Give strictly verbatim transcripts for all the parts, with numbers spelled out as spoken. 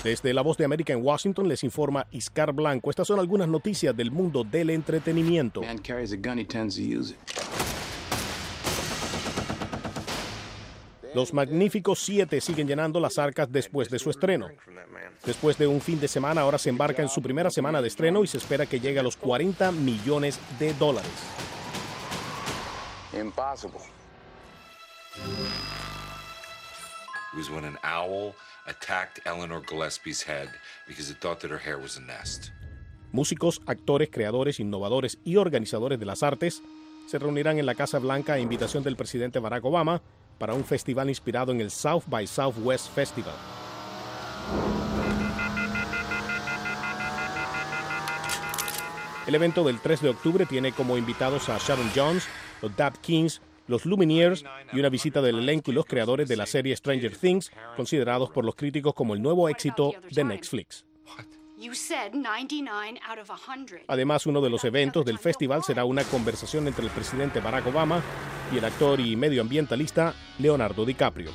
Desde La Voz de América en Washington les informa Iscar Blanco. Estas son algunas noticias del mundo del entretenimiento. Los Magníficos Siete siguen llenando las arcas después de su estreno. Después de un fin de semana, ahora se embarca en su primera semana de estreno y se espera que llegue a los cuarenta millones de dólares. Impossible. It was when an owl attacked Eleanor Gillespie's head because it thought that her hair was a nest. Músicos, actores, creadores, innovadores y organizadores de las artes se reunirán en la Casa Blanca a invitación del presidente Barack Obama para un festival inspirado en el South by Southwest Festival. El evento del tres de octubre tiene como invitados a Sharon Jones, los Dap Kings, los Lumineers y una visita del elenco y los creadores de la serie Stranger Things, considerados por los críticos como el nuevo éxito de Netflix. Además, uno de los eventos del festival será una conversación entre el presidente Barack Obama y el actor y medioambientalista Leonardo DiCaprio.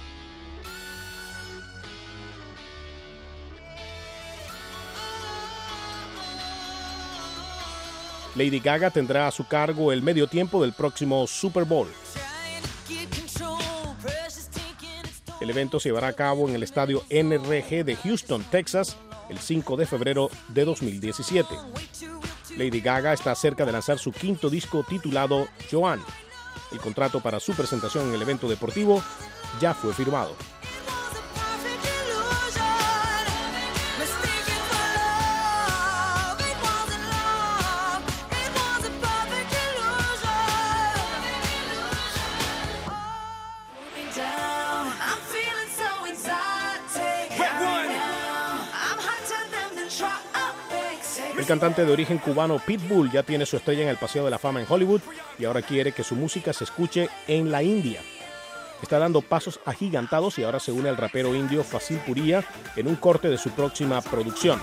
Lady Gaga tendrá a su cargo el medio tiempo del próximo Super Bowl. El evento se llevará a cabo en el estadio N R G de Houston, Texas, el cinco de febrero de dos mil diecisiete. Lady Gaga está cerca de lanzar su quinto disco titulado Joanne. El contrato para su presentación en el evento deportivo ya fue firmado. El cantante de origen cubano Pitbull ya tiene su estrella en el Paseo de la Fama en Hollywood y ahora quiere que su música se escuche en la India. Está dando pasos agigantados y ahora se une al rapero indio Fazil Puria en un corte de su próxima producción.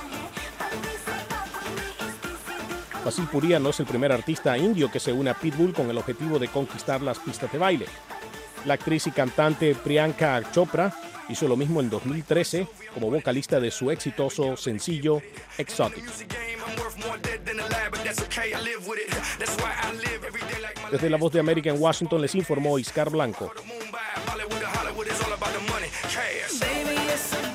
Fazil Puria no es el primer artista indio que se une a Pitbull con el objetivo de conquistar las pistas de baile. La actriz y cantante Priyanka Chopra hizo lo mismo en dos mil trece como vocalista de su exitoso sencillo Exotic. Desde La Voz de América en Washington les informó Iscar Blanco. Baby, it's a